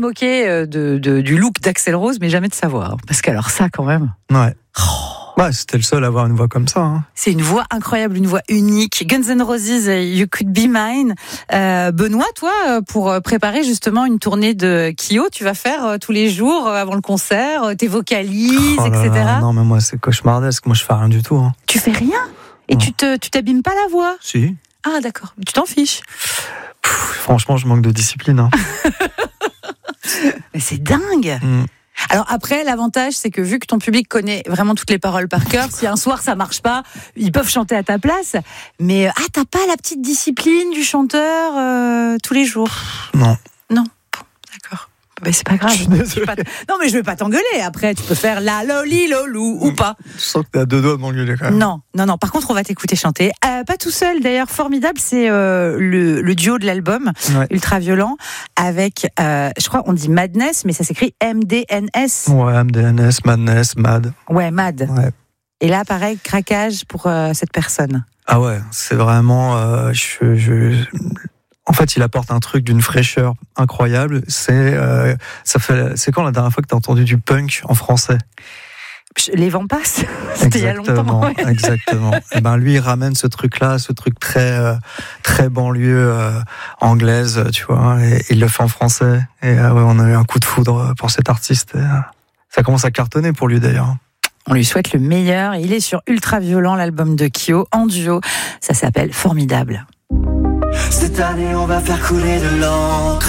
moquer de, de, du look d'Axl Rose, mais jamais de savoir. Parce qu'alors ça, quand même. Ouais. Oh. Ouais, c'était le seul à avoir une voix comme ça. Hein. C'est une voix incroyable, une voix unique. Guns N' Roses, You Could Be Mine. Euh, Benoît, toi, pour préparer justement une tournée de Kyo, tu vas faire euh, tous les jours euh, avant le concert, euh, tes vocalises, oh là et cetera. Là, non, mais moi, c'est cauchemardesque. Moi, je fais rien du tout. Hein. Tu fais rien ? Et non. tu te, tu t'abîmes pas la voix ? Si. Ah, d'accord. Tu t'en fiches ? Pff, franchement, je manque de discipline. Hein. Mais c'est dingue. Mm. Alors après, l'avantage, c'est que vu que ton public connaît vraiment toutes les paroles par cœur, si un soir ça marche pas, ils peuvent chanter à ta place. Mais ah, t'as pas la petite discipline du chanteur euh, tous les jours ? Non. Non. Bon, d'accord. Ben, c'est pas grave. Je suis pas t... Non, mais je vais pas t'engueuler. Après, tu peux faire la loli lolou ou pas. Je sens que t'es à deux doigts de m'engueuler quand même. Non, non, non. Par contre, on va t'écouter chanter. Euh, pas tout seul, d'ailleurs, formidable. C'est euh, le, le duo de l'album, ouais. Ultraviolent, avec, euh, je crois, on dit Madness, mais ça s'écrit M D N S. Ouais, M D N S, Madness, Mad. Ouais, Mad. Ouais. Et là, pareil, craquage pour euh, cette personne. Ah ouais, c'est vraiment. Euh, je, je... En fait, il apporte un truc d'une fraîcheur incroyable. C'est, euh, ça fait. C'est quand la dernière fois que t'as entendu du punk en français ? Les vents passent. C'était il y a longtemps. Ouais. Exactement. Et ben lui, il ramène ce truc-là, ce truc très, euh, très banlieue euh, anglaise, tu vois. Et, et il le fait en français. Et euh, ouais, on a eu un coup de foudre pour cet artiste. Et, euh, ça commence à cartonner pour lui d'ailleurs. On lui souhaite le meilleur. Il est sur Ultraviolent, l'album de Kyo, en duo. Ça s'appelle Formidable. Cette année, on va faire couler de l'encre.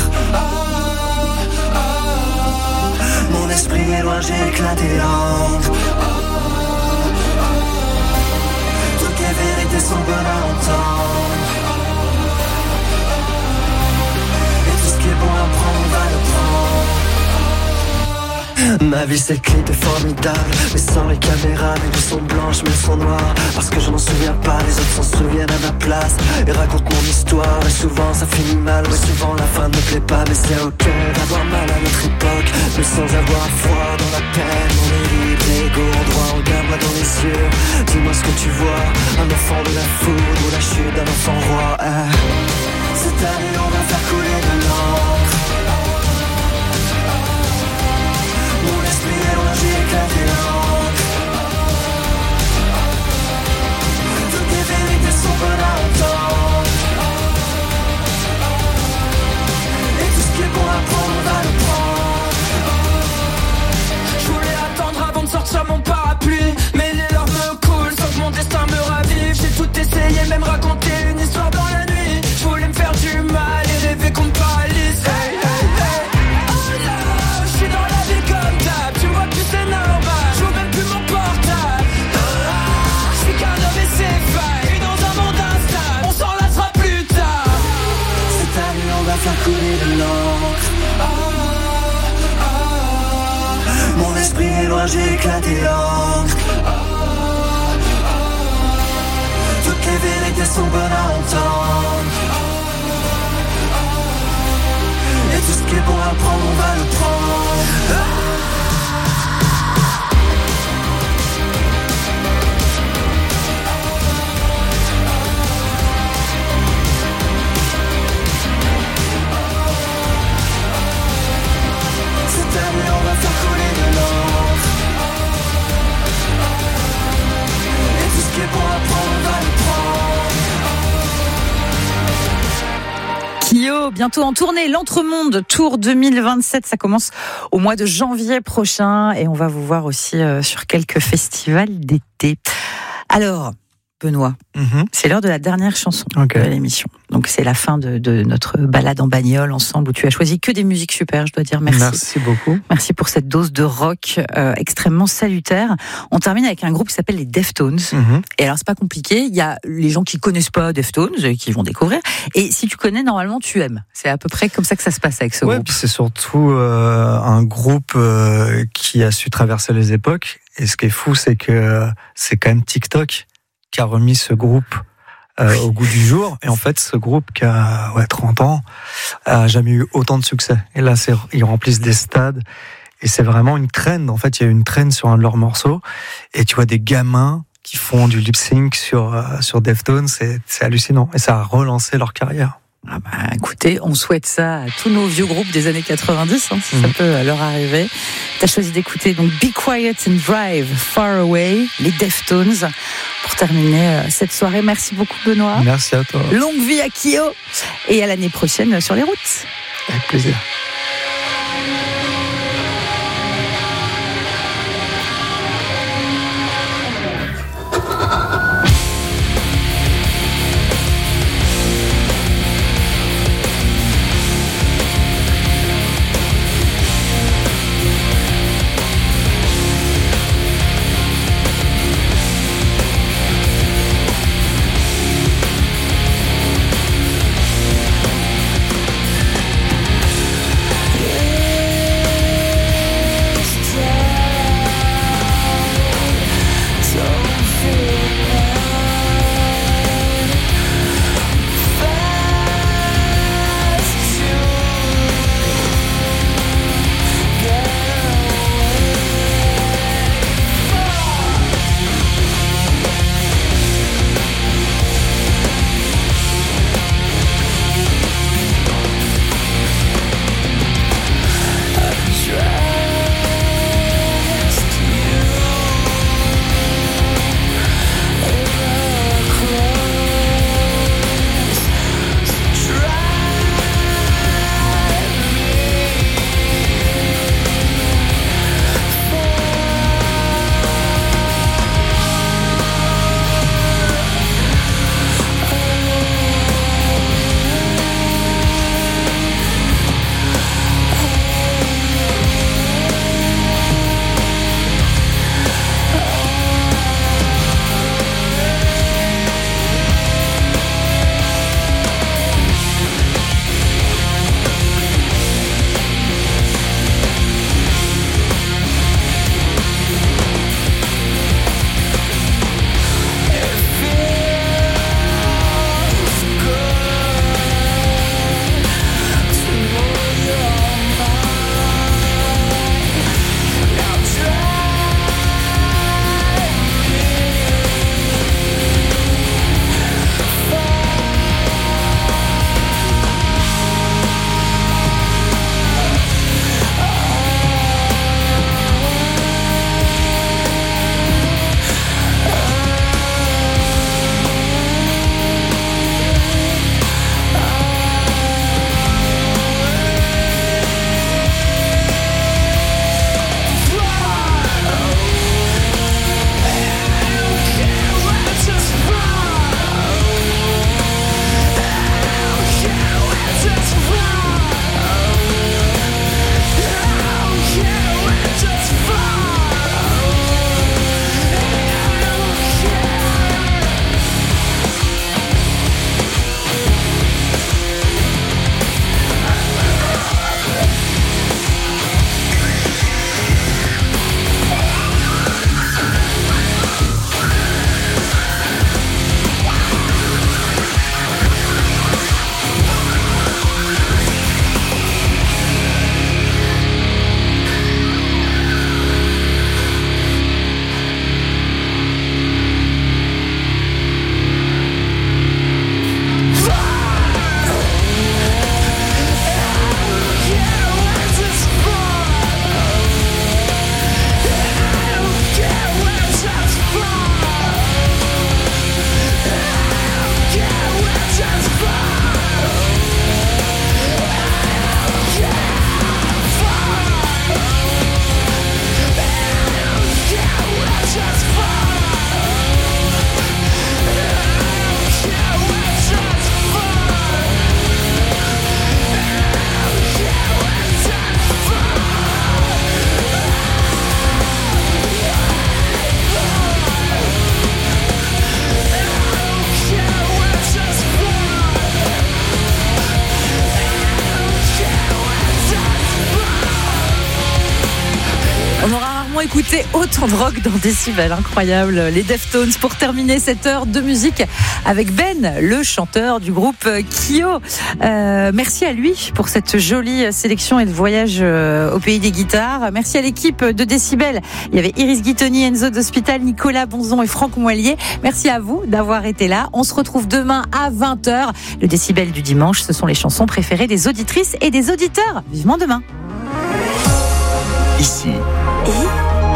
Mon esprit est loin, j'ai éclaté l'encre. Toutes les vérités sont bonnes à entendre. Et tout ce qui est bon à prendre, on va le prendre. Ma vie c'est le clip est formidable, mais sans les caméras, mes nuits sont blanches, mais elles sont noires. Parce que je m'en souviens pas, les autres s'en souviennent à ma place. Et racontent mon histoire, et souvent ça finit mal. Ouais, souvent la fin ne me plaît pas, mais c'est ok d'avoir mal à notre époque, mais sans avoir froid dans la peine. On est libre, égaux, en droit, regarde-moi dans les yeux. Dis-moi ce que tu vois, un enfant de la foudre ou la chute d'un enfant roi. eh. Cette année on va faire couler de l'encre. Mon esprit est loin, j'ai éclaté l'encre. Toutes les vérités sont bonnes à entendre. Et tout ce qui est bon à prendre, on va le prendre. Je voulais attendre avant de sortir mon parapluie, mais les larmes me coulent sans que mon destin me ravive. J'ai tout essayé, même raconter une histoire dans la nuit. Je voulais me faire du mal et rêver qu'on me paralyse. Hey, hey, hey. Oh là, je suis dans la vie comme d'hab. Tu vois plus c'est normal, je vois même plus mon portable. Je suis qu'un homme et c'est failles. Puis dans un monde instable, on s'en lassera plus tard. Cette année on va faire couler de l'encre. Mon esprit est loin, j'ai éclaté l'encre. Toutes les vérités sont bonnes à entendre. Et tout ce qui est bon à prendre, on va le prendre. Cette année, on va faire couler de l'encre. Et tout ce qui est bon à prendre, on va le prendre. Kyo, bientôt en tournée, l'Entremonde Tour deux mille vingt-sept, ça commence au mois de janvier prochain et on va vous voir aussi euh, sur quelques festivals d'été. Alors, Benoît, mm-hmm. c'est l'heure de la dernière chanson okay. de l'émission. Donc c'est la fin de, de notre balade en bagnole ensemble où tu as choisi que des musiques super, je dois dire merci. Merci beaucoup. Merci pour cette dose de rock euh, extrêmement salutaire. On termine avec un groupe qui s'appelle les Deftones. Mm-hmm. Et alors c'est pas compliqué, il y a les gens qui connaissent pas Deftones et qui vont découvrir. Et si tu connais, normalement tu aimes. C'est à peu près comme ça que ça se passe avec ce ouais, groupe. Puis c'est surtout euh, un groupe euh, qui a su traverser les époques. Et ce qui est fou, c'est que c'est quand même TikTok qui a remis ce groupe euh, oui. au goût du jour. Et en fait, ce groupe qui a ouais, trente ans a jamais eu autant de succès. Et là, c'est, ils remplissent des stades. Et c'est vraiment une trend. En fait, il y a une trend sur un de leurs morceaux. Et tu vois des gamins qui font du lip-sync sur, euh, sur Deftones. C'est, c'est hallucinant. Et ça a relancé leur carrière. Ah bah, écoutez, on souhaite ça à tous nos vieux groupes des années quatre-vingt-dix, hein, si mmh. ça peut leur arriver. T'as choisi d'écouter donc Be Quiet and Drive Far Away, les Deftones, pour terminer euh, cette soirée. Merci beaucoup Benoît. Merci à toi. Longue vie à Kyo et à l'année prochaine sur les routes. Avec plaisir. rarement écouté autant de rock dans Décibel, incroyable. Les Deftones pour terminer cette heure de musique avec Ben, le chanteur du groupe Kyo. Euh, merci à lui pour cette jolie sélection et de voyage au pays des guitares. Merci à l'équipe de Décibel. Il y avait Iris Guitoni, Enzo d'Hospital, Nicolas Bonzon et Franck Moilier. Merci à vous d'avoir été là. On se retrouve demain à vingt heures. Le Décibel du dimanche, ce sont les chansons préférées des auditrices et des auditeurs. Vivement demain. Ici. Et